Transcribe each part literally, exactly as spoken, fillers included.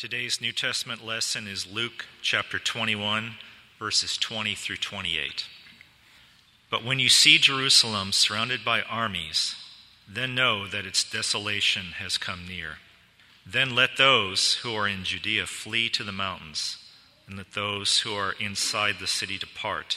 Today's New Testament lesson is Luke chapter twenty-one, verses twenty through twenty-eight. But when you see Jerusalem surrounded by armies, then know that its desolation has come near. Then let those who are in Judea flee to the mountains, and let those who are inside the city depart.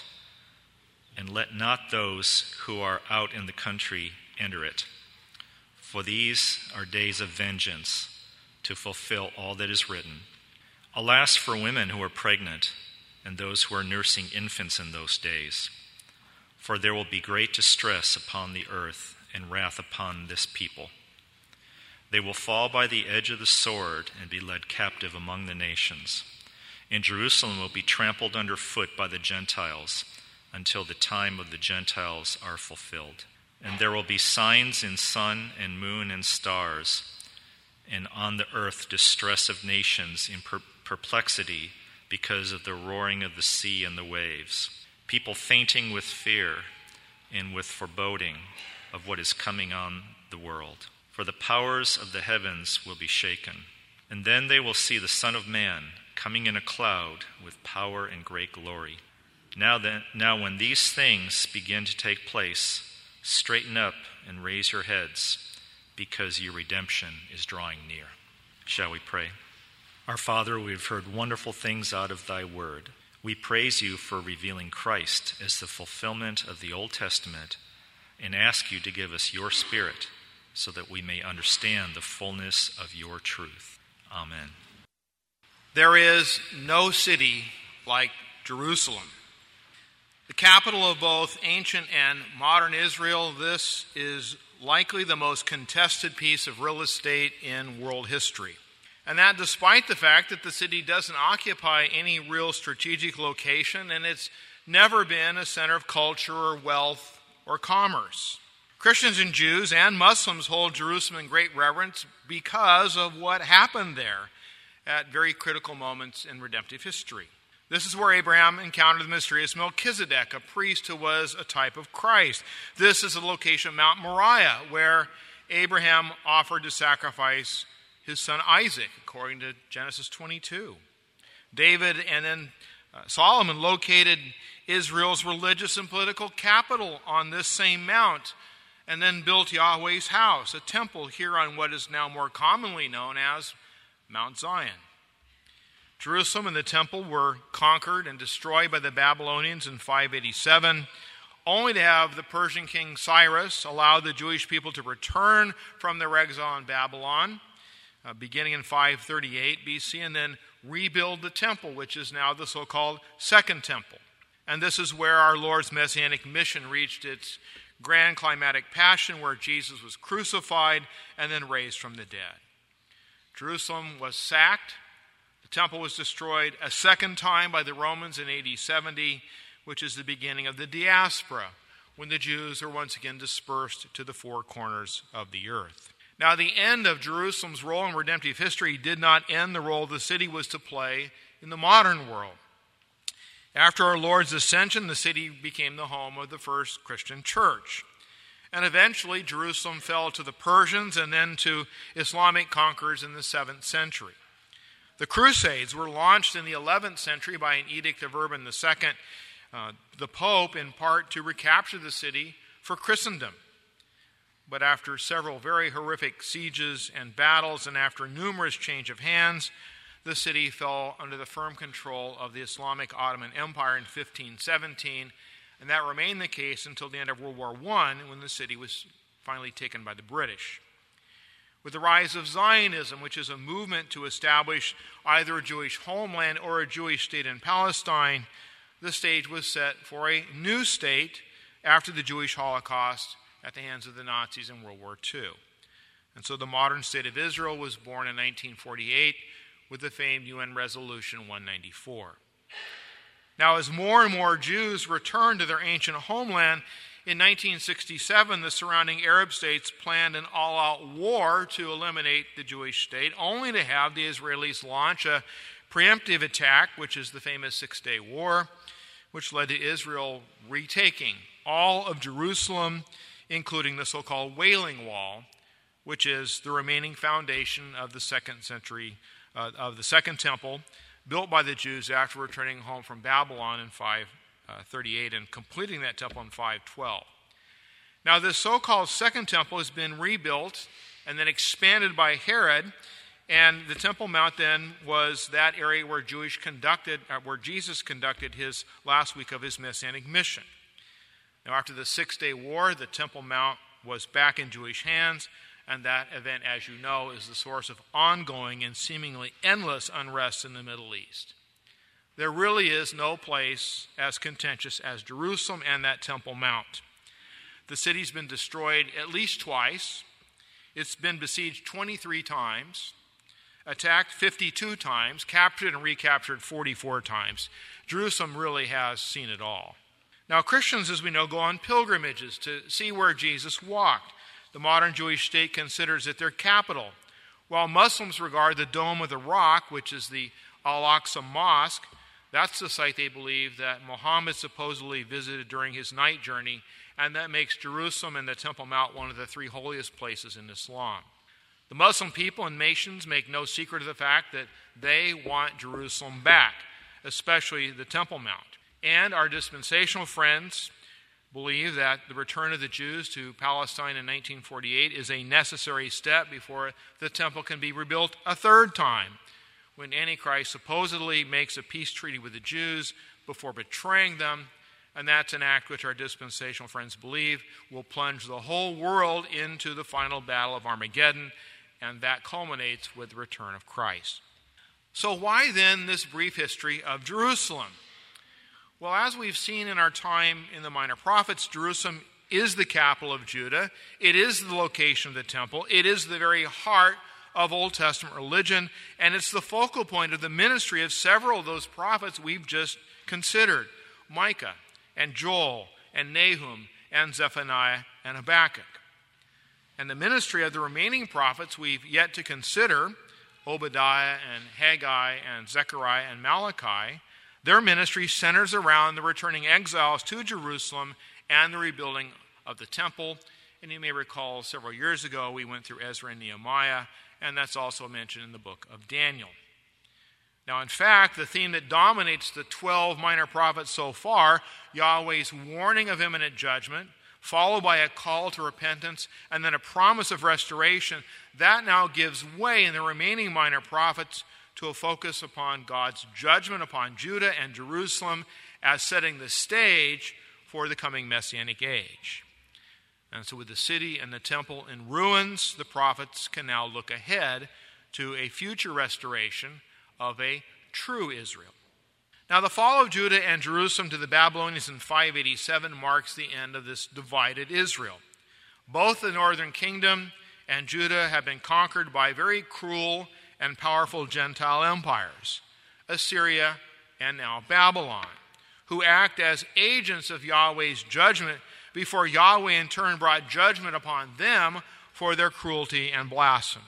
And let not those who are out in the country enter it. For these are days of vengeance, to fulfill all that is written. Alas for women who are pregnant, and those who are nursing infants in those days. For there will be great distress upon the earth, and wrath upon this people. They will fall by the edge of the sword, and be led captive among the nations. And Jerusalem will be trampled underfoot by the Gentiles, until the time of the Gentiles are fulfilled. And there will be signs in sun and moon and stars, and on the earth distress of nations in per- perplexity because of the roaring of the sea and the waves, people fainting with fear and with foreboding of what is coming on the world. For the powers of the heavens will be shaken. And then they will see the Son of Man coming in a cloud with power and great glory. Now then, now when these things begin to take place, straighten up and raise your heads, because your redemption is drawing near. Shall we pray? Our Father, we have heard wonderful things out of thy word. We praise you for revealing Christ as the fulfillment of the Old Testament, and ask you to give us your Spirit so that we may understand the fullness of your truth. Amen. There is no city like Jerusalem. The capital of both ancient and modern Israel, this is likely the most contested piece of real estate in world history. And that despite the fact that the city doesn't occupy any real strategic location, and it's never been a center of culture or wealth or commerce. Christians and Jews and Muslims hold Jerusalem in great reverence because of what happened there at very critical moments in redemptive history. This is where Abraham encountered the mysterious Melchizedek, a priest who was a type of Christ. This is the location of Mount Moriah, where Abraham offered to sacrifice his son Isaac, according to Genesis twenty-two. David and then uh, Solomon located Israel's religious and political capital on this same mount, and then built Yahweh's house, a temple here on what is now more commonly known as Mount Zion. Jerusalem and the temple were conquered and destroyed by the Babylonians in five eighty-seven, only to have the Persian king Cyrus allow the Jewish people to return from their exile in Babylon, uh, beginning in five thirty-eight B C, and then rebuild the temple, which is now the so-called Second Temple. And this is where our Lord's messianic mission reached its grand climatic passion, where Jesus was crucified and then raised from the dead. Jerusalem was sacked. The temple was destroyed a second time by the Romans in A D seventy, which is the beginning of the diaspora, when the Jews are once again dispersed to the four corners of the earth. Now, the end of Jerusalem's role in redemptive history did not end the role the city was to play in the modern world. After our Lord's ascension, the city became the home of the first Christian church. And eventually, Jerusalem fell to the Persians and then to Islamic conquerors in the seventh century. The Crusades were launched in the eleventh century by an edict of Urban the Second, uh, the Pope, in part to recapture the city for Christendom. But after several very horrific sieges and battles, and after numerous change of hands, the city fell under the firm control of the Islamic Ottoman Empire in fifteen seventeen, and that remained the case until the end of World War One, when the city was finally taken by the British. With the rise of Zionism, which is a movement to establish either a Jewish homeland or a Jewish state in Palestine, the stage was set for a new state after the Jewish Holocaust at the hands of the Nazis in World War Two. And so the modern state of Israel was born in nineteen forty-eight with the famed U N Resolution one ninety-four. Now, as more and more Jews returned to their ancient homeland, in nineteen sixty-seven, the surrounding Arab states planned an all-out war to eliminate the Jewish state, only to have the Israelis launch a preemptive attack, which is the famous Six-Day War, which led to Israel retaking all of Jerusalem, including the so-called Wailing Wall, which is the remaining foundation of the second century uh, of the Second Temple, built by the Jews after returning home from Babylon in five thirty-eight and completing that temple in five twelve. Now, this so-called Second Temple has been rebuilt and then expanded by Herod, and the Temple Mount then was that area where Jewish conducted, uh, where Jesus conducted his last week of his messianic mission. Now, after the Six-Day War, the Temple Mount was back in Jewish hands, and that event, as you know, is the source of ongoing and seemingly endless unrest in the Middle East. There really is no place as contentious as Jerusalem and that Temple Mount. The city's been destroyed at least twice. It's been besieged twenty-three times, attacked fifty-two times, captured and recaptured forty-four times. Jerusalem really has seen it all. Now, Christians, as we know, go on pilgrimages to see where Jesus walked. The modern Jewish state considers it their capital, while Muslims regard the Dome of the Rock, which is the Al-Aqsa Mosque. That's the site they believe that Muhammad supposedly visited during his night journey, and that makes Jerusalem and the Temple Mount one of the three holiest places in Islam. The Muslim people and nations make no secret of the fact that they want Jerusalem back, especially the Temple Mount. And our dispensational friends believe that the return of the Jews to Palestine in nineteen forty-eight is a necessary step before the temple can be rebuilt a third time, when Antichrist supposedly makes a peace treaty with the Jews before betraying them, and that's an act which our dispensational friends believe will plunge the whole world into the final battle of Armageddon, and that culminates with the return of Christ. So why then this brief history of Jerusalem? Well, as we've seen in our time in the Minor Prophets, Jerusalem is the capital of Judah. It is the location of the temple. It is the very heart of Old Testament religion, and it's the focal point of the ministry of several of those prophets we've just considered: Micah and Joel and Nahum and Zephaniah and Habakkuk. And the ministry of the remaining prophets we've yet to consider, Obadiah and Haggai and Zechariah and Malachi, their ministry centers around the returning exiles to Jerusalem and the rebuilding of the temple. And you may recall several years ago we went through Ezra and Nehemiah, and that's also mentioned in the book of Daniel. Now, in fact, the theme that dominates the twelve minor prophets so far, Yahweh's warning of imminent judgment, followed by a call to repentance, and then a promise of restoration, that now gives way in the remaining minor prophets to a focus upon God's judgment upon Judah and Jerusalem as setting the stage for the coming Messianic age. And so with the city and the temple in ruins, the prophets can now look ahead to a future restoration of a true Israel. Now, the fall of Judah and Jerusalem to the Babylonians in five eighty-seven marks the end of this divided Israel. Both the northern kingdom and Judah have been conquered by very cruel and powerful Gentile empires, Assyria and now Babylon, who act as agents of Yahweh's judgment before Yahweh in turn brought judgment upon them for their cruelty and blasphemy.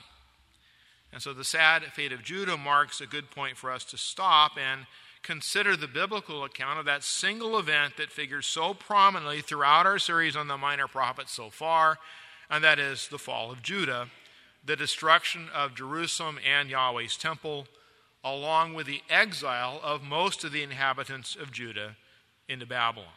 And so the sad fate of Judah marks a good point for us to stop and consider the biblical account of that single event that figures so prominently throughout our series on the minor prophets so far, and that is the fall of Judah, the destruction of Jerusalem and Yahweh's temple, along with the exile of most of the inhabitants of Judah into Babylon.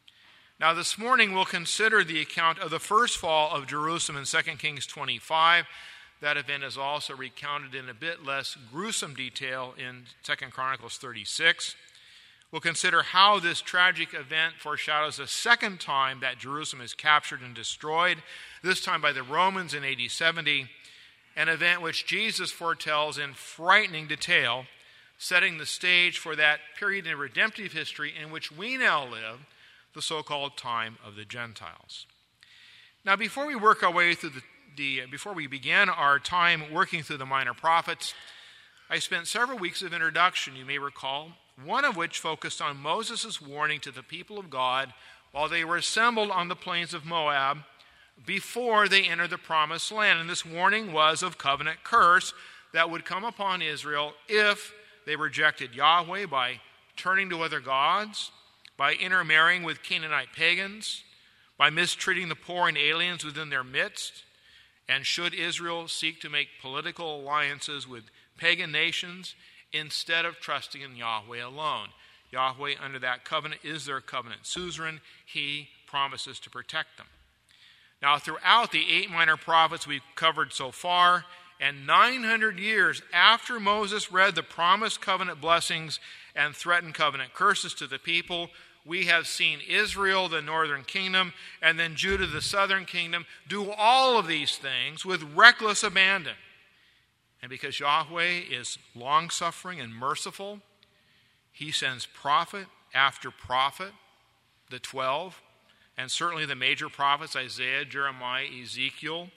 Now, this morning we'll consider the account of the first fall of Jerusalem in Second Kings twenty-five. That event is also recounted in a bit less gruesome detail in Second Chronicles thirty-six. We'll consider how this tragic event foreshadows a second time that Jerusalem is captured and destroyed, this time by the Romans in A D seventy, an event which Jesus foretells in frightening detail, setting the stage for that period in redemptive history in which we now live, the so-called time of the Gentiles. Now, before we work our way through the, the before we began our time working through the minor prophets, I spent several weeks of introduction, you may recall, one of which focused on Moses' warning to the people of God while they were assembled on the plains of Moab before they entered the promised land. And this warning was of covenant curse that would come upon Israel if they rejected Yahweh by turning to other gods, by intermarrying with Canaanite pagans, by mistreating the poor and aliens within their midst, And should Israel seek to make political alliances with pagan nations instead of trusting in Yahweh alone? Yahweh, under that covenant, is their covenant suzerain. He promises to protect them. Now, throughout the eight minor prophets we've covered so far, and nine hundred years after Moses read the promised covenant blessings and threatened covenant curses to the people, we have seen Israel, the northern kingdom, and then Judah, the southern kingdom, do all of these things with reckless abandon. And because Yahweh is long-suffering and merciful, he sends prophet after prophet, the twelve, and certainly the major prophets, Isaiah, Jeremiah, Ezekiel,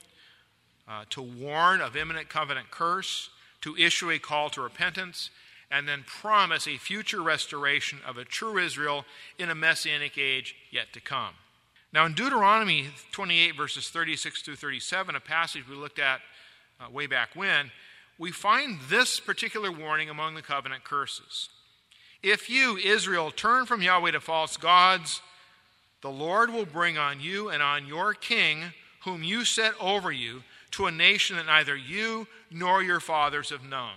uh, to warn of imminent covenant curse, to issue a call to repentance, and then promise a future restoration of a true Israel in a messianic age yet to come. Now in Deuteronomy twenty-eight, verses thirty-six through thirty-seven, a passage we looked at uh, way back when, we find this particular warning among the covenant curses. If you, Israel, turn from Yahweh to false gods, the Lord will bring on you and on your king, whom you set over you, to a nation that neither you nor your fathers have known.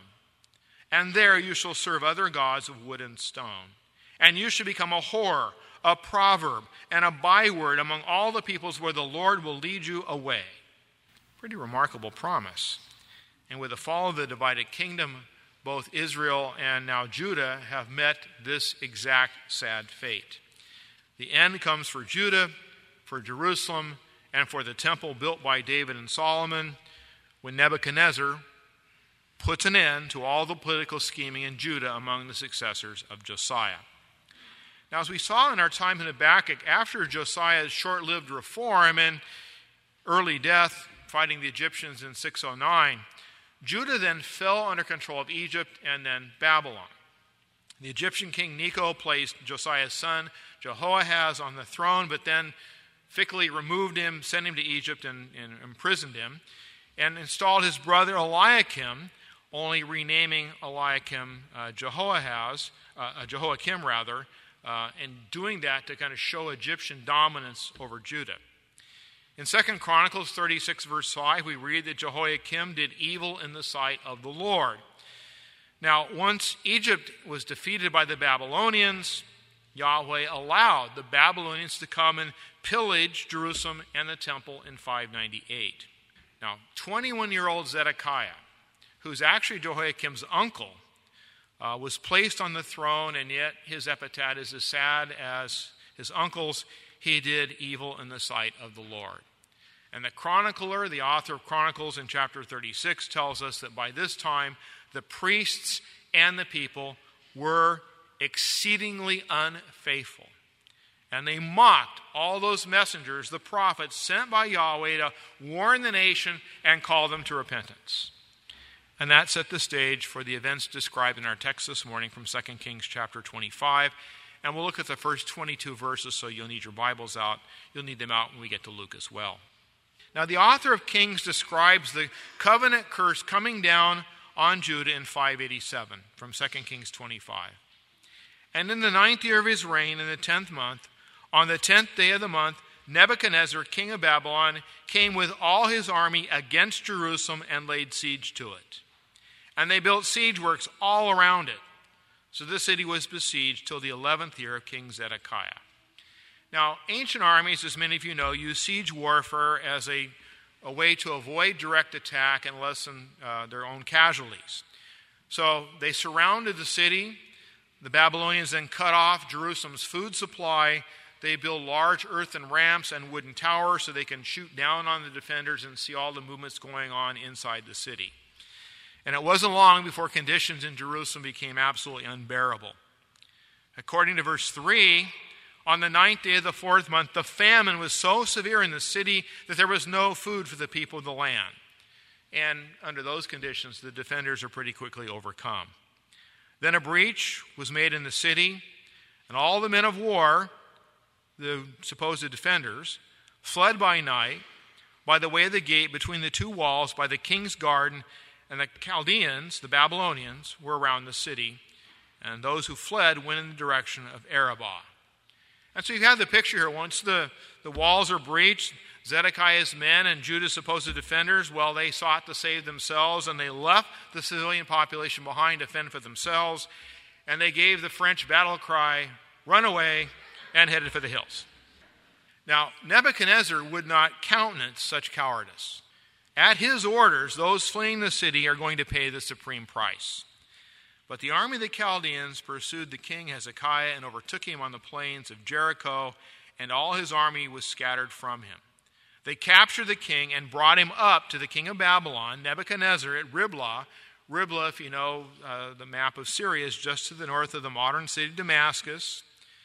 And there you shall serve other gods of wood and stone. And you shall become a whore, a proverb, and a byword among all the peoples where the Lord will lead you away. Pretty remarkable promise. And with the fall of the divided kingdom, both Israel and now Judah have met this exact sad fate. The end comes for Judah, for Jerusalem, and for the temple built by David and Solomon when Nebuchadnezzar puts an end to all the political scheming in Judah among the successors of Josiah. Now, as we saw in our time in Habakkuk, after Josiah's short-lived reform and early death, fighting the Egyptians in six oh nine, Judah then fell under control of Egypt and then Babylon. The Egyptian king Necho placed Josiah's son Jehoahaz on the throne, but then ficklessly removed him, sent him to Egypt, and, and imprisoned him, and installed his brother Eliakim, only renaming Eliakim uh, Jehoahaz, uh, Jehoiakim rather, uh, and doing that to kind of show Egyptian dominance over Judah. In Second Chronicles thirty-six, verse five, we read that Jehoiakim did evil in the sight of the Lord. Now, once Egypt was defeated by the Babylonians, Yahweh allowed the Babylonians to come and pillage Jerusalem and the temple in five ninety-eight. Now, twenty-one-year-old Zedekiah, who's actually Jehoiakim's uncle, uh, was placed on the throne, and yet his epitaph is as sad as his uncle's. He did evil in the sight of the Lord. And the chronicler, the author of Chronicles in chapter thirty-six, tells us that by this time the priests and the people were exceedingly unfaithful. And they mocked all those messengers, the prophets, sent by Yahweh to warn the nation and call them to repentance. And that set the stage for the events described in our text this morning from Second Kings chapter twenty-five. And we'll look at the first twenty-two verses, so you'll need your Bibles out. You'll need them out when we get to Luke as well. Now, the author of Kings describes the covenant curse coming down on Judah in five eighty-seven from Second Kings twenty-five. And in the ninth year of his reign, in the tenth month, on the tenth day of the month, Nebuchadnezzar, king of Babylon, came with all his army against Jerusalem and laid siege to it. And they built siege works all around it. So this city was besieged till the eleventh year of King Zedekiah. Now, ancient armies, as many of you know, use siege warfare as a, a way to avoid direct attack and lessen uh, their own casualties. So they surrounded the city. The Babylonians then cut off Jerusalem's food supply. They build large earthen ramps and wooden towers so they can shoot down on the defenders and see all the movements going on inside the city. And it wasn't long before conditions in Jerusalem became absolutely unbearable. According to verse three, on the ninth day of the fourth month, the famine was so severe in the city that there was no food for the people of the land. And under those conditions, the defenders are pretty quickly overcome. Then a breach was made in the city, and all the men of war, the supposed defenders, fled by night by the way of the gate between the two walls by the king's garden. And the Chaldeans, the Babylonians, were around the city, and those who fled went in the direction of Arabah. And so you have the picture here. Once the, the walls are breached, Zedekiah's men and Judah's supposed defenders, well, they sought to save themselves, and they left the civilian population behind to fend for themselves, and they gave the French battle cry, "Run away," and headed for the hills. Now, Nebuchadnezzar would not countenance such cowardice. At his orders, those fleeing the city are going to pay the supreme price. But the army of the Chaldeans pursued the king Hezekiah and overtook him on the plains of Jericho, and all his army was scattered from him. They captured the king and brought him up to the king of Babylon, Nebuchadnezzar, at Riblah. Riblah, if you know uh, the map of Syria, is just to the north of the modern city of Damascus.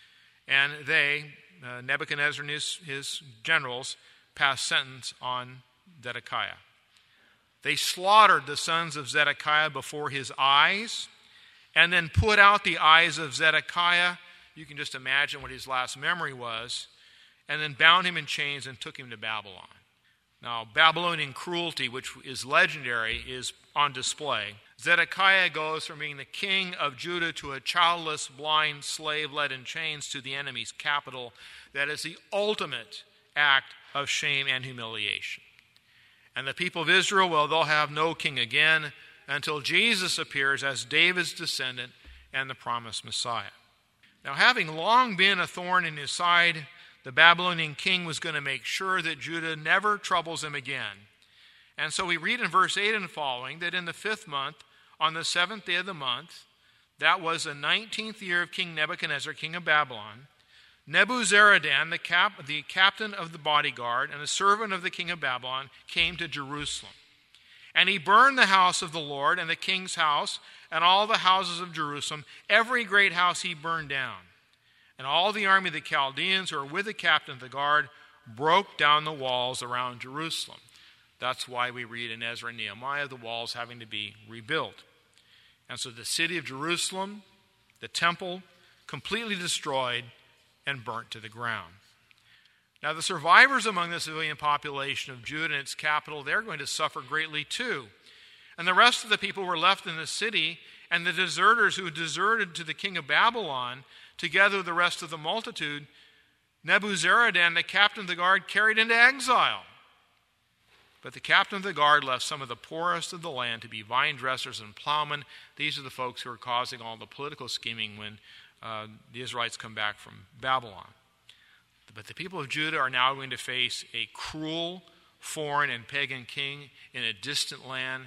And they, uh, Nebuchadnezzar and his, his generals, passed sentence on Zedekiah. They slaughtered the sons of Zedekiah before his eyes, and then put out the eyes of Zedekiah. You can just imagine what his last memory was. And then bound him in chains and took him to Babylon. Now, Babylonian cruelty, which is legendary, is on display. Zedekiah goes from being the king of Judah to a childless, blind slave led in chains to the enemy's capital. That is the ultimate act of shame and humiliation. And the people of Israel, well, they'll have no king again until Jesus appears as David's descendant and the promised Messiah. Now, having long been a thorn in his side, the Babylonian king was going to make sure that Judah never troubles him again. And so we read in verse eight and following that in the fifth month, on the seventh day of the month, that was the nineteenth year of King Nebuchadnezzar, king of Babylon, Nebuzaradan, the, cap, the captain of the bodyguard and a servant of the king of Babylon, came to Jerusalem. And he burned the house of the Lord and the king's house and all the houses of Jerusalem. Every great house he burned down. And all the army of the Chaldeans who were with the captain of the guard broke down the walls around Jerusalem. That's why we read in Ezra and Nehemiah the walls having to be rebuilt. And so the city of Jerusalem, the temple, completely destroyed and burnt to the ground. Now the survivors among the civilian population of Judah and its capital, they're going to suffer greatly too. And the rest of the people were left in the city, and the deserters who deserted to the king of Babylon, together with the rest of the multitude, Nebuzaradan, the captain of the guard, carried into exile. But the captain of the guard left some of the poorest of the land to be vine dressers and plowmen. These are the folks who are causing all the political scheming when uh, the Israelites come back from Babylon. But the people of Judah are now going to face a cruel, foreign, and pagan king in a distant land,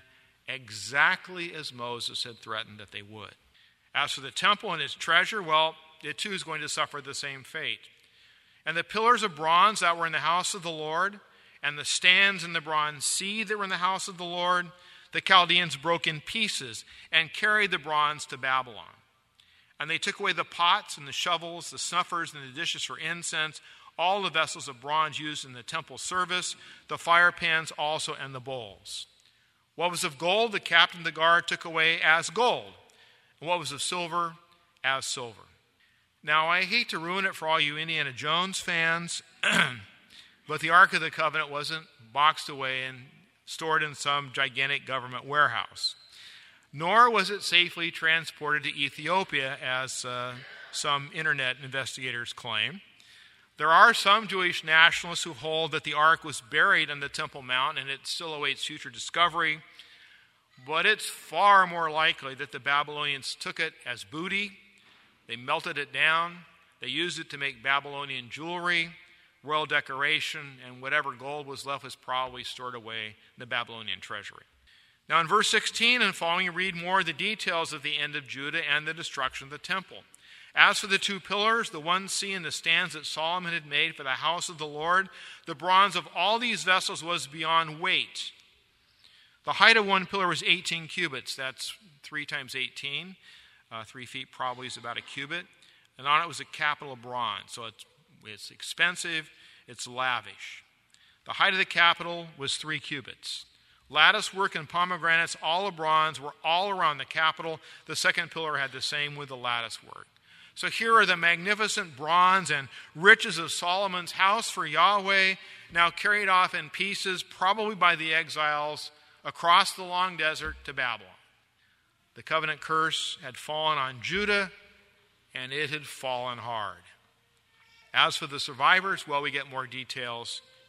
exactly as Moses had threatened that they would. As for the temple and its treasure, well, it too is going to suffer the same fate. And the pillars of bronze that were in the house of the Lord, and the stands in the bronze sea that were in the house of the Lord, the Chaldeans broke in pieces and carried the bronze to Babylon. And they took away the pots and the shovels, the snuffers and the dishes for incense, all the vessels of bronze used in the temple service, the fire pans also, and the bowls. What was of gold, the captain of the guard took away as gold, and what was of silver, as silver. Now, I hate to ruin it for all you Indiana Jones fans, but the Ark of the Covenant wasn't boxed away and stored in some gigantic government warehouse. Nor was it safely transported to Ethiopia, as uh, some internet investigators claim. There are some Jewish nationalists who hold that the Ark was buried on the Temple Mount and it still awaits future discovery. But it's far more likely that the Babylonians took it as booty. They melted it down. They used it to make Babylonian jewelry, royal decoration, and whatever gold was left was probably stored away in the Babylonian treasury. Now in verse sixteen and following, you read more of the details of the end of Judah and the destruction of the temple. As for the two pillars, the one sea and the stands that Solomon had made for the house of the Lord, the bronze of all these vessels was beyond weight. The height of one pillar was eighteen cubits. That's three times eighteen. Uh, three feet probably is about a cubit. And on it was a capital of bronze. So it's, it's expensive, it's lavish. The height of the capital was three cubits. Lattice work and pomegranates, all of bronze, were all around the capital. The second pillar had the same with the lattice work. So here are the magnificent bronze and riches of Solomon's house for Yahweh, now carried off in pieces, probably by the exiles, across the long desert to Babylon. The covenant curse had fallen on Judah, and it had fallen hard. As for the survivors, well, we get more details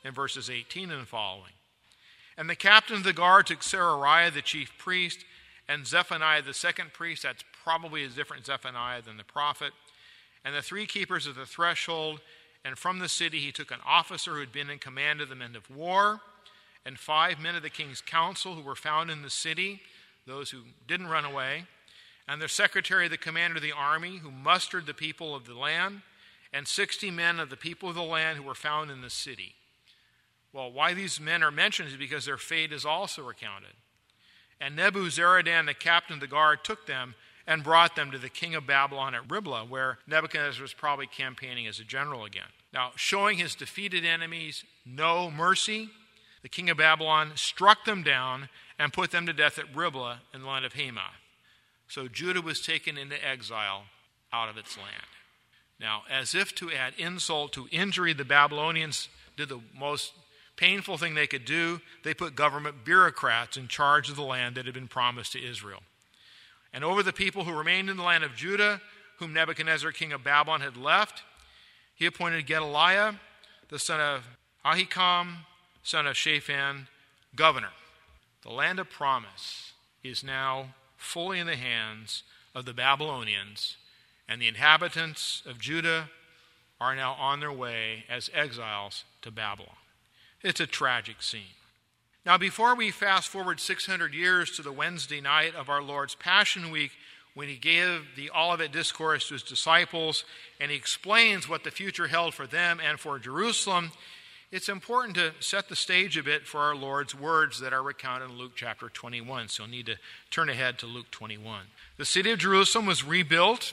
in verses eighteen and following. And the captain of the guard took Serariah the chief priest and Zephaniah the second priest. That's probably a different Zephaniah than the prophet. And the three keepers of the threshold. And from the city he took an officer who had been in command of the men of war, and five men of the king's council who were found in the city, those who didn't run away, and the secretary of the commander of the army who mustered the people of the land, and sixty men of the people of the land who were found in the city. Well, why these men are mentioned is because their fate is also recounted. And Nebuzaradan, the captain of the guard, took them and brought them to the king of Babylon at Riblah, where Nebuchadnezzar was probably campaigning as a general again. Now, showing his defeated enemies no mercy, the king of Babylon struck them down and put them to death at Riblah in the land of Hamath. So Judah was taken into exile out of its land. Now, as if to add insult to injury, the Babylonians did the most painful thing they could do. They put government bureaucrats in charge of the land that had been promised to Israel. And over the people who remained in the land of Judah, whom Nebuchadnezzar, king of Babylon, had left, he appointed Gedaliah, the son of Ahikam, son of Shaphan, governor. The land of promise is now fully in the hands of the Babylonians, and the inhabitants of Judah are now on their way as exiles to Babylon. It's a tragic scene. Now, before we fast forward six hundred years to the Wednesday night of our Lord's Passion Week, when he gave the Olivet Discourse to his disciples, and he explains what the future held for them and for Jerusalem, it's important to set the stage a bit for our Lord's words that are recounted in Luke chapter twenty-one. So you'll need to turn ahead to Luke twenty-one. The city of Jerusalem was rebuilt.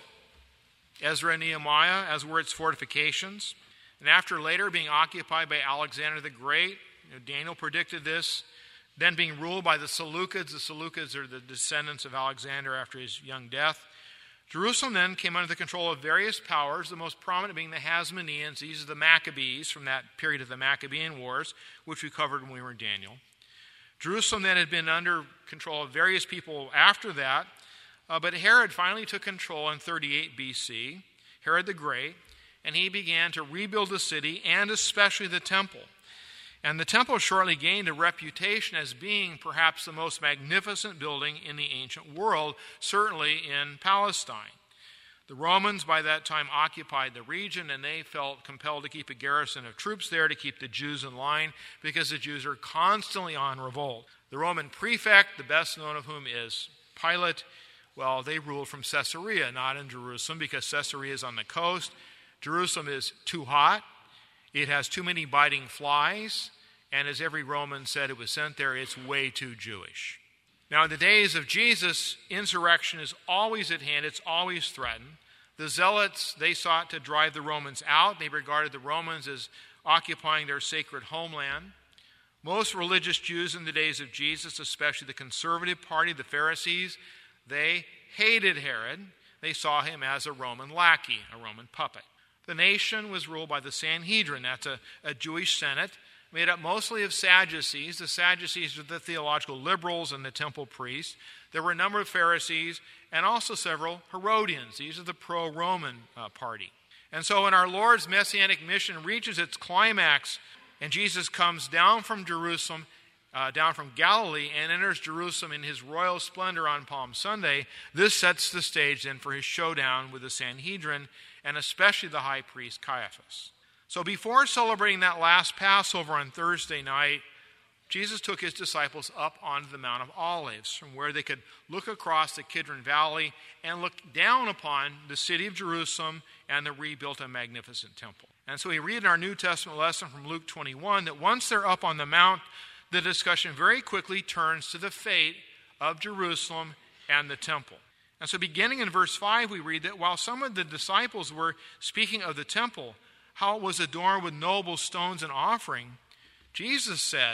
Ezra and Nehemiah, as were its fortifications. And after later being occupied by Alexander the Great, you know, Daniel predicted this, then being ruled by the Seleucids. The Seleucids are the descendants of Alexander after his young death. Jerusalem then came under the control of various powers, the most prominent being the Hasmoneans. These are the Maccabees from that period of the Maccabean Wars, which we covered when we were in Daniel. Jerusalem then had been under control of various people after that, uh, but Herod finally took control in thirty-eight B C, Herod the Great, and he began to rebuild the city and especially the temple. And the temple shortly gained a reputation as being perhaps the most magnificent building in the ancient world, certainly in Palestine. The Romans by that time occupied the region, and they felt compelled to keep a garrison of troops there to keep the Jews in line because the Jews are constantly on revolt. The Roman prefect, the best known of whom is Pilate, well, they ruled from Caesarea, not in Jerusalem, because Caesarea is on the coast. Jerusalem is too hot. It has too many biting flies. And as every Roman said, it was sent there, it's way too Jewish. Now, in the days of Jesus, insurrection is always at hand. It's always threatened. The Zealots, they sought to drive the Romans out. They regarded the Romans as occupying their sacred homeland. Most religious Jews in the days of Jesus, especially the conservative party, the Pharisees, they hated Herod. They saw him as a Roman lackey, a Roman puppet. The nation was ruled by the Sanhedrin. That's a, a Jewish senate made up mostly of Sadducees. The Sadducees are the theological liberals and the temple priests. There were a number of Pharisees and also several Herodians. These are the pro-Roman uh, party. And so when our Lord's messianic mission reaches its climax and Jesus comes down from Jerusalem, uh, down from Galilee, and enters Jerusalem in his royal splendor on Palm Sunday, this sets the stage then for his showdown with the Sanhedrin and especially the high priest Caiaphas. So before celebrating that last Passover on Thursday night, Jesus took his disciples up onto the Mount of Olives, from where they could look across the Kidron Valley and look down upon the city of Jerusalem and the rebuilt and magnificent temple. And so we read in our New Testament lesson from Luke twenty-one that once they're up on the mount, the discussion very quickly turns to the fate of Jerusalem and the temple. And so beginning in verse five, we read that while some of the disciples were speaking of the temple, how it was adorned with noble stones and offering, Jesus said,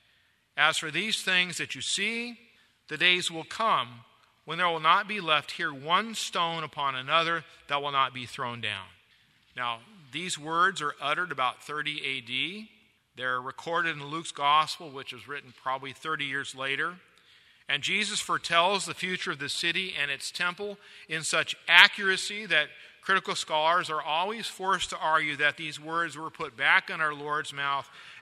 "As for these things that you see, the days will come when there will not be left here one stone upon another that will not be thrown down." Now, these words are uttered about thirty A D. They're recorded in Luke's gospel, which was written probably thirty years later. And Jesus foretells the future of the city and its temple in such accuracy that critical scholars are always forced to argue that these words were put back in our Lord's mouth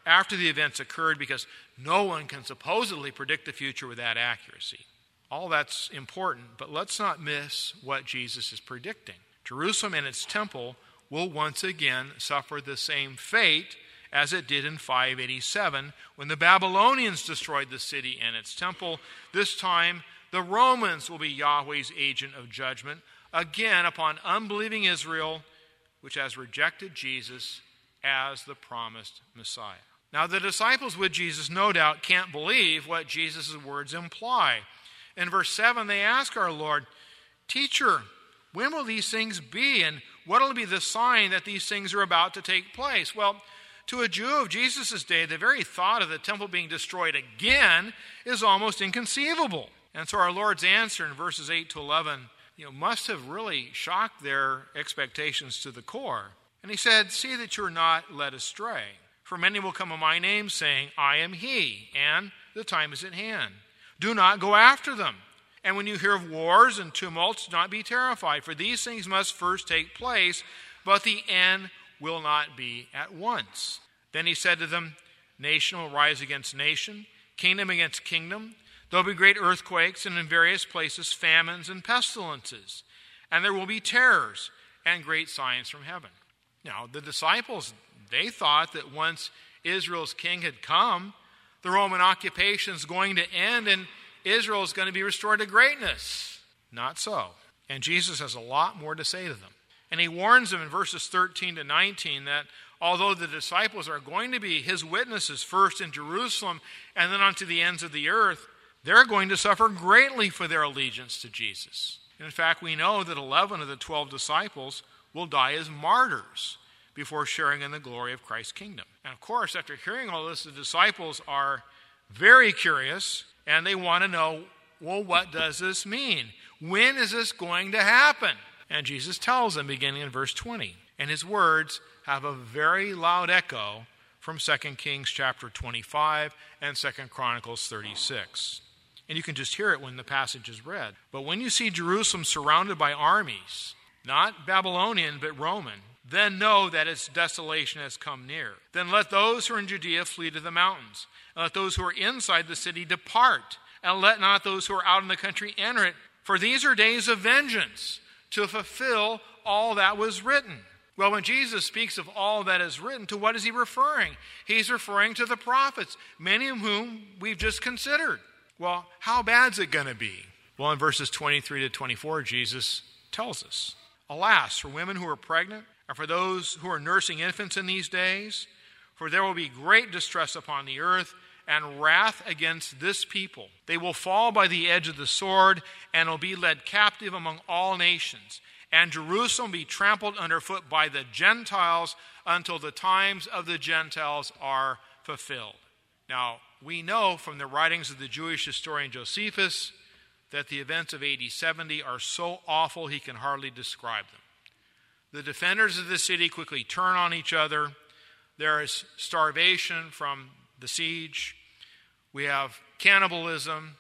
after the events occurred, because no one can supposedly predict the future with that accuracy. All that's important, but let's not miss what Jesus is predicting. Jerusalem and its temple will once again suffer the same fate as it did in five eighty-seven when the Babylonians destroyed the city and its temple. This time, the Romans will be Yahweh's agent of judgment, again upon unbelieving Israel, which has rejected Jesus as the promised Messiah. Now, the disciples with Jesus no doubt can't believe what Jesus' words imply. In verse seven, they ask our Lord, "Teacher, when will these things be, and what will be the sign that these things are about to take place?" Well, to a Jew of Jesus' day, the very thought of the temple being destroyed again is almost inconceivable. And so our Lord's answer in verses eight to eleven you know, must have really shocked their expectations to the core. And he said, "See that you're not led astray. For many will come in my name, saying, 'I am he,' and the time is at hand. Do not go after them. And when you hear of wars and tumults, do not be terrified, for these things must first take place, but the end will not be at once." Then he said to them, "Nation will rise against nation, kingdom against kingdom. There will be great earthquakes, and in various places famines and pestilences. And there will be terrors and great signs from heaven." Now, the disciples, they thought that once Israel's king had come, the Roman occupation is going to end and Israel is going to be restored to greatness. Not so. And Jesus has a lot more to say to them. And he warns them in verses thirteen to nineteen that although the disciples are going to be his witnesses first in Jerusalem and then onto the ends of the earth, they're going to suffer greatly for their allegiance to Jesus. In fact, we know that eleven of the twelve disciples will die as martyrs before sharing in the glory of Christ's kingdom. And of course, after hearing all this, the disciples are very curious, and they want to know, well, what does this mean? When is this going to happen? And Jesus tells them, beginning in verse twenty. And his words have a very loud echo from Second Kings chapter twenty-five and Second Chronicles thirty-six. And you can just hear it when the passage is read. "But when you see Jerusalem surrounded by armies, not Babylonian but Roman, then know that its desolation has come near. Then let those who are in Judea flee to the mountains, and let those who are inside the city depart, and let not those who are out in the country enter it. For these are days of vengeance, to fulfill all that was written." Well, when Jesus speaks of all that is written, to what is he referring? He's referring to the prophets, many of whom we've just considered. Well, how bad is it going to be? Well, in verses twenty-three to twenty-four, Jesus tells us, "Alas, for women who are pregnant, and for those who are nursing infants in these days, for there will be great distress upon the earth, and wrath against this people. They will fall by the edge of the sword, and will be led captive among all nations. And Jerusalem will be trampled underfoot by the Gentiles until the times of the Gentiles are fulfilled." Now, we know from the writings of the Jewish historian Josephus that the events of A D seventy are so awful he can hardly describe them. The defenders of the city quickly turn on each other. There is starvation from the siege. We have cannibalism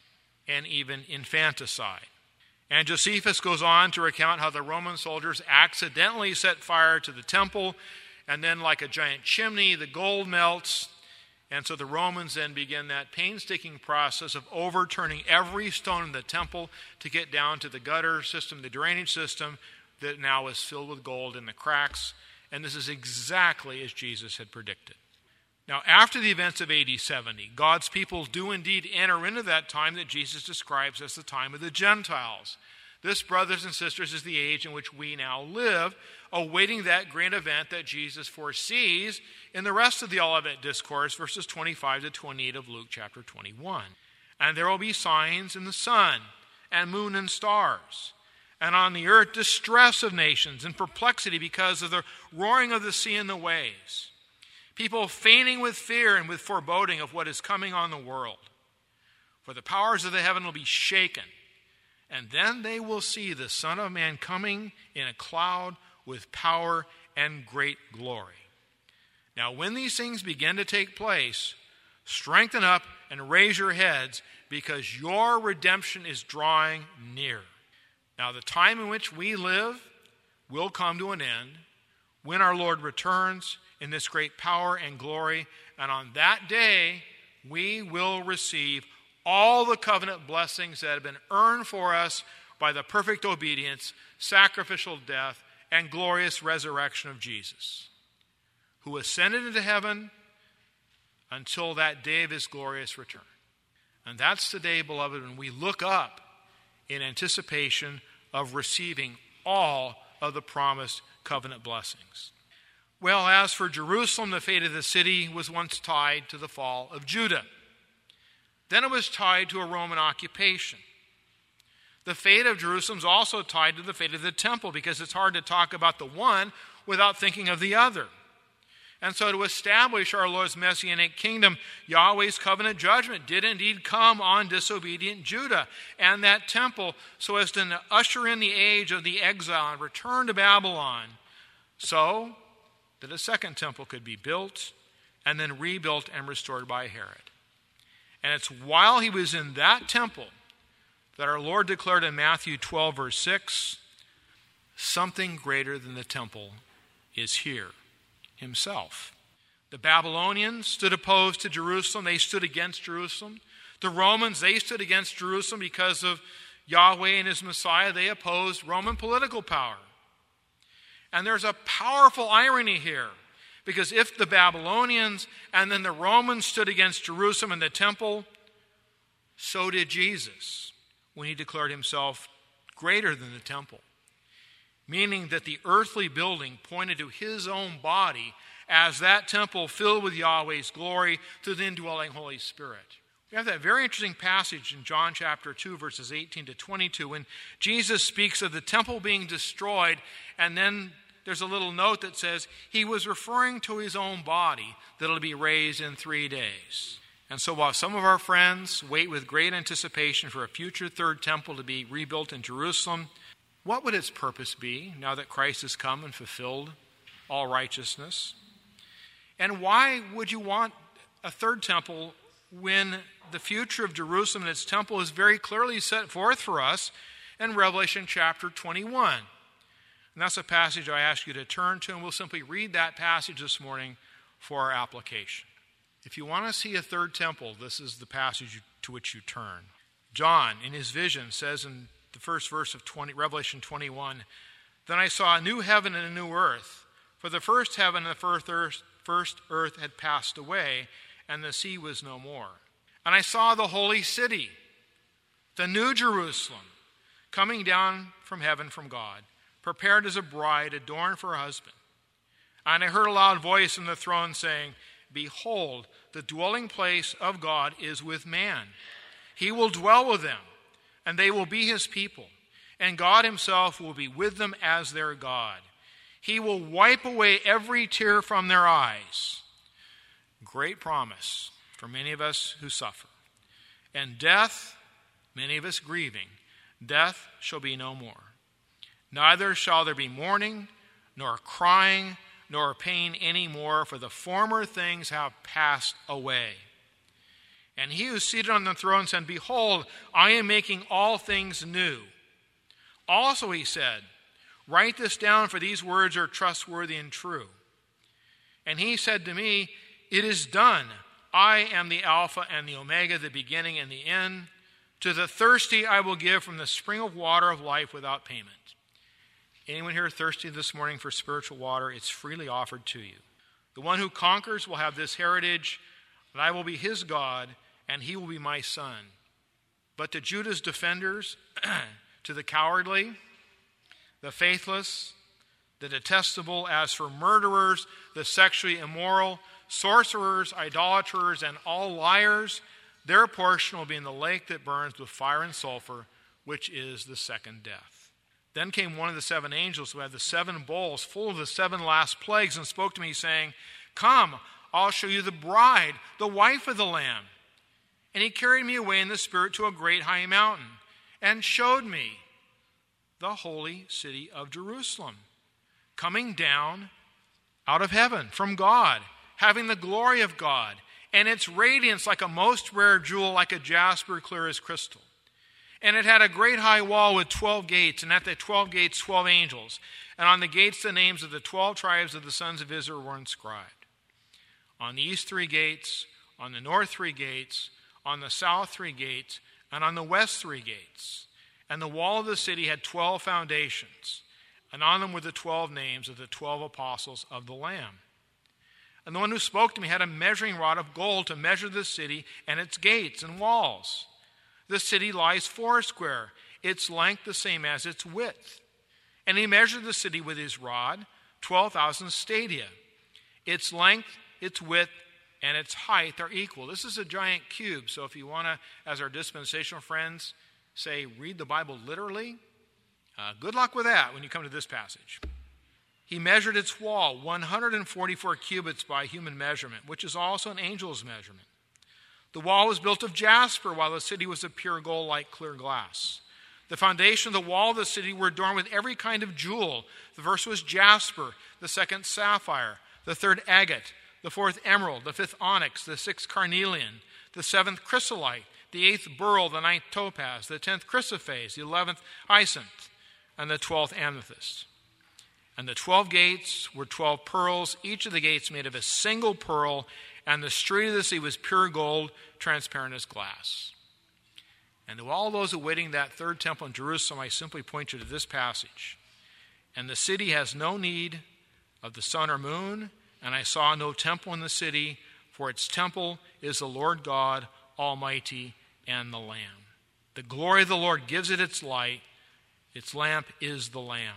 and even infanticide. And Josephus goes on to recount how the Roman soldiers accidentally set fire to the temple, and then like a giant chimney, the gold melts. And so the Romans then begin that painstaking process of overturning every stone in the temple to get down to the gutter system, the drainage system that now is filled with gold in the cracks. And this is exactly as Jesus had predicted. Now, after the events of A D seventy, God's people do indeed enter into that time that Jesus describes as the time of the Gentiles. This, brothers and sisters, is the age in which we now live, awaiting that great event that Jesus foresees in the rest of the Olivet Discourse, verses twenty-five to twenty-eight of Luke chapter twenty-one. "And there will be signs in the sun and moon and stars, and on the earth distress of nations and perplexity because of the roaring of the sea and the waves. People fainting with fear and with foreboding of what is coming on the world. For the powers of the heaven will be shaken, and then they will see the Son of Man coming in a cloud with power and great glory. Now, when these things begin to take place, strengthen up and raise your heads, because your redemption is drawing near." Now, the time in which we live will come to an end when our Lord returns in this great power and glory. And on that day, we will receive all the covenant blessings that have been earned for us by the perfect obedience, sacrificial death, and glorious resurrection of Jesus, who ascended into heaven until that day of his glorious return. And that's the day, beloved, when we look up in anticipation of receiving all of the promised covenant blessings. Well, as for Jerusalem, the fate of the city was once tied to the fall of Judah. Then it was tied to a Roman occupation. The fate of Jerusalem is also tied to the fate of the temple, because it's hard to talk about the one without thinking of the other. And so to establish our Lord's messianic kingdom, Yahweh's covenant judgment did indeed come on disobedient Judah and that temple, so as to usher in the age of the exile and return to Babylon, so that a second temple could be built and then rebuilt and restored by Herod. And it's while he was in that temple that our Lord declared in Matthew twelve, verse six, something greater than the temple is here, himself. The Babylonians stood opposed to Jerusalem. They stood against Jerusalem. The Romans, they stood against Jerusalem because of Yahweh and his Messiah. They opposed Roman political power. And there's a powerful irony here, because if the Babylonians and then the Romans stood against Jerusalem and the temple, so did Jesus when he declared himself greater than the temple, meaning that the earthly building pointed to his own body as that temple filled with Yahweh's glory through the indwelling Holy Spirit. We have that very interesting passage in John chapter two, verses eighteen to twenty-two, when Jesus speaks of the temple being destroyed, and then there's a little note that says he was referring to his own body that'll be raised in three days. And so while some of our friends wait with great anticipation for a future third temple to be rebuilt in Jerusalem, what would its purpose be now that Christ has come and fulfilled all righteousness? And why would you want a third temple when the future of Jerusalem and its temple is very clearly set forth for us in Revelation chapter twenty-one? And that's a passage I ask you to turn to, and we'll simply read that passage this morning for our application. If you want to see a third temple, this is the passage to which you turn. John, in his vision, says in the first verse of twenty, Revelation twenty-one, "Then I saw a new heaven and a new earth, for the first heaven and the first earth, first earth had passed away, and the sea was no more. And I saw the holy city, the new Jerusalem, coming down from heaven from God, prepared as a bride adorned for her husband. And I heard a loud voice from the throne saying, 'Behold, the dwelling place of God is with man. He will dwell with them, and they will be his people, and God himself will be with them as their God. He will wipe away every tear from their eyes.'" Great promise for many of us who suffer. "And death," many of us grieving, "death shall be no more. Neither shall there be mourning, nor crying, nor pain any more, for the former things have passed away. And he who is seated on the throne said, 'Behold, I am making all things new.' Also he said, 'Write this down, for these words are trustworthy and true.' And he said to me, 'It is done. I am the Alpha and the Omega, the beginning and the end. To the thirsty I will give from the spring of water of life without payment.'" Anyone here thirsty this morning for spiritual water, it's freely offered to you. "The one who conquers will have this heritage, and I will be his God, and he will be my son. But to Judah's defenders, to the cowardly, the faithless, the detestable, as for murderers, the sexually immoral, sorcerers, idolaters, and all liars, their portion will be in the lake that burns with fire and sulfur, which is the second death." Then came one of the seven angels who had the seven bowls full of the seven last plagues and spoke to me, saying, "Come, I'll show you the bride, the wife of the Lamb." And he carried me away in the Spirit to a great high mountain and showed me the holy city of Jerusalem, coming down out of heaven from God, having the glory of God, and its radiance like a most rare jewel, like a jasper clear as crystal. And it had a great high wall with twelve gates, and at the twelve gates twelve angels. And on the gates the names of the twelve tribes of the sons of Israel were inscribed. On the east three gates, on the north three gates, on the south three gates, and on the west three gates. And the wall of the city had twelve foundations, and on them were the twelve names of the twelve apostles of the Lamb. And the one who spoke to me had a measuring rod of gold to measure the city and its gates and walls. The city lies foursquare, its length the same as its width. And he measured the city with his rod, twelve thousand stadia. Its length, its width, and its height are equal. This is a giant cube, so if you want to, as our dispensational friends say, read the Bible literally, uh, good luck with that when you come to this passage. He measured its wall, one hundred forty-four cubits by human measurement, which is also an angel's measurement. The wall was built of jasper, while the city was of pure gold like clear glass. The foundation of the wall of the city were adorned with every kind of jewel. The first was jasper, the second sapphire, the third agate, the fourth emerald, the fifth onyx, the sixth carnelian, the seventh chrysolite, the eighth beryl, the ninth topaz, the tenth chrysoprase, the eleventh hyacinth, and the twelfth amethyst. And the twelve gates were twelve pearls, each of the gates made of a single pearl, and the street of the sea was pure gold, transparent as glass. And to all those awaiting that third temple in Jerusalem, I simply point you to this passage. And the city has no need of the sun or moon, and I saw no temple in the city, for its temple is the Lord God Almighty and the Lamb. The glory of the Lord gives it its light. Its lamp is the Lamb.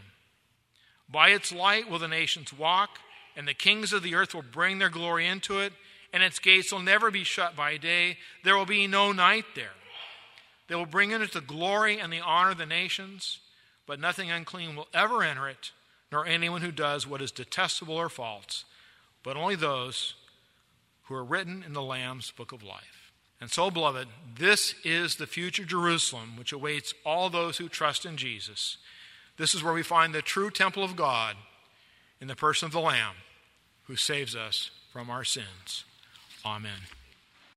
By its light will the nations walk, and the kings of the earth will bring their glory into it, and its gates will never be shut by day. There will be no night there. They will bring in it the glory and the honor of the nations, but nothing unclean will ever enter it, nor anyone who does what is detestable or false, but only those who are written in the Lamb's book of life. And so, beloved, this is the future Jerusalem, which awaits all those who trust in Jesus. This is where we find the true temple of God in the person of the Lamb who saves us from our sins. Amen.